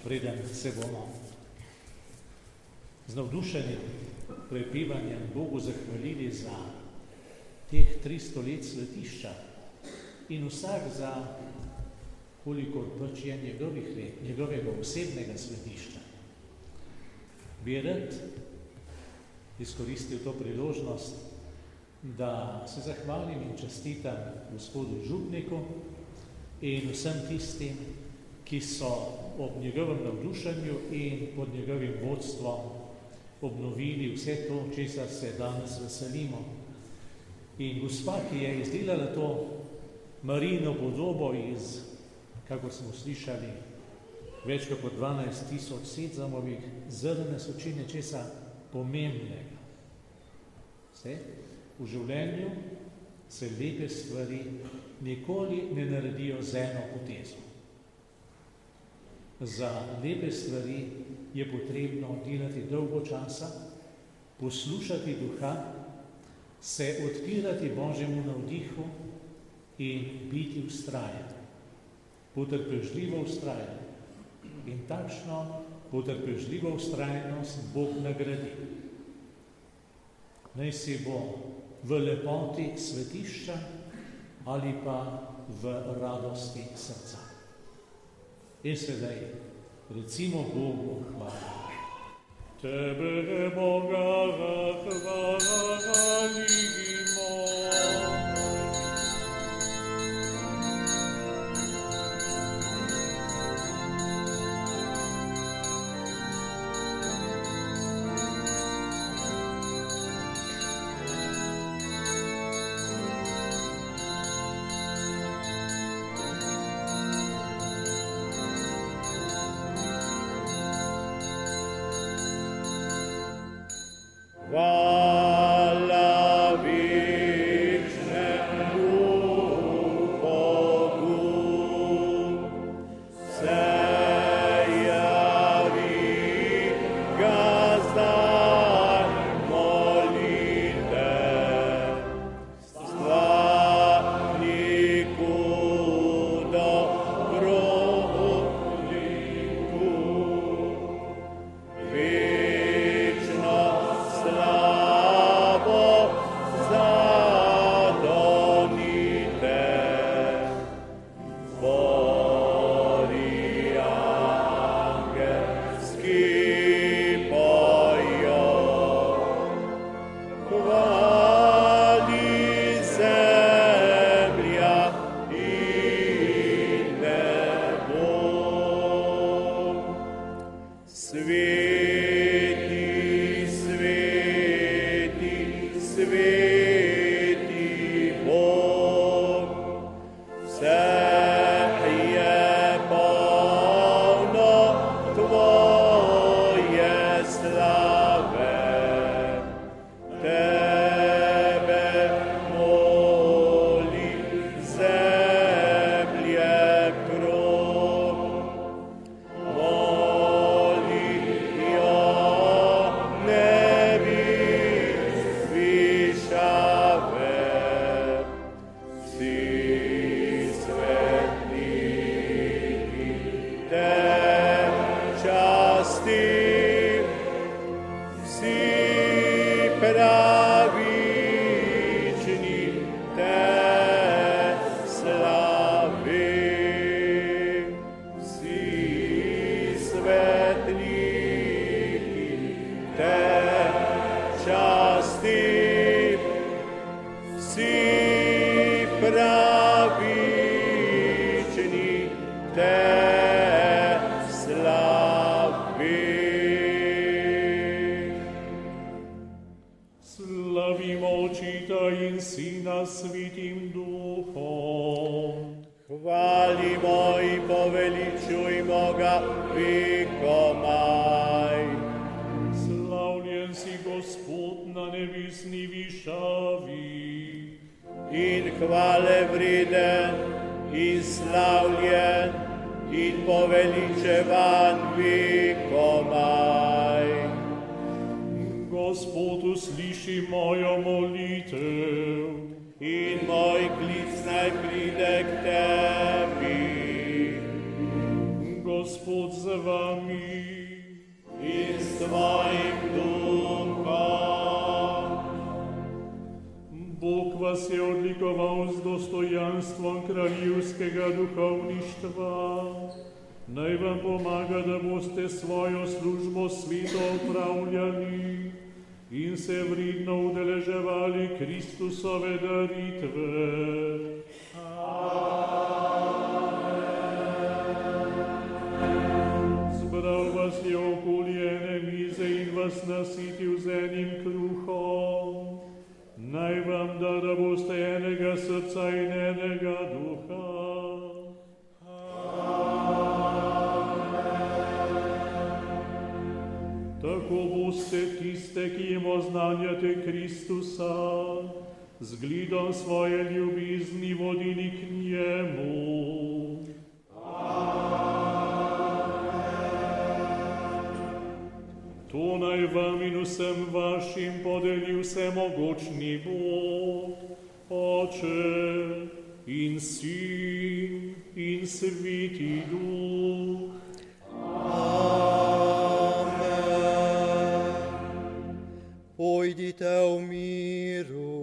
preden se bomo z navdušenim prepevanjem Bogu zahvalili za teh 300 let svetišča in vsak za koliko pač je njegovih let, njegovega osebnega svetišča. Bi rad izkoristil to priložnost, da se zahvalim in čestitam gospodu župniku in vsem tistim, ki so ob njegovem navdušenju in pod njegovim vodstvom obnovili vse to, česar se danes veselimo. In gospa, ki je izdelala to Marijino podobo iz, kako smo slišali, več kot 12,000 sezamovih zrn, so čim nečesa pomembnega. Vse? V življenju se lepe stvari nikoli ne naredijo z eno potezo. Za lepe stvari je potrebno delati dolgo časa, poslušati duha, se odpirati Božjemu navdihu in biti vztrajen. Potrpežljivo vztrajen. In takšno potrpežljivo vztrajnost Bog nagradi. Naj si bo v lepoti svetišča ali pa v radosti srca. In sedaj recimo Bogu hvala. Tebe, Boga, hvalimo. Hvala večnemu Bogu, se javi ga zdaj molite, stvarniku dobrotniku, večno slavo zadonite, zbori angelski pojo, hvali zemlja in nebo. Sveti, sveti, sveti Bog, vse je polno tvoje slave, tebe moli zemlje krog, molijo nebi višave, vsi svetniki te časti, vsi pravični te slavi, vsi svetniki te časti, vsi pravični te slavi. Slavimo Očeta in Sina Svetim Duhom. Hvalimo in poveličujmo ga vekomaj. Slavljen si Gospod na nebesni višavi. In hvale vreden, in slavljen, in poveličevan vekomaj. Gospod, usliši mojo molitev. In moj klic naj pride k tebi. Gospod, Gospod z vami. In s tvojim duhom. Bog vas je odlikoval z dostojanstvom kraljevskega duhovništva. Naj vam pomaga, da boste svojo službo sveto opravljali in se vredno udeleževali Kristusove daritve. Zbral vas je okoli ene mize in vas nasitil z enim kruhom. Naj vam da boste enega srca in enega duha. Tako boste tiste, ki jim oznanjate Kristusa, z glidom svoje ljubezni vodili k njemu. To naj vam in vsem vašim podeli vsemogočni Bog, Oče in Sin in Sveti Duh. Pojdite v miru.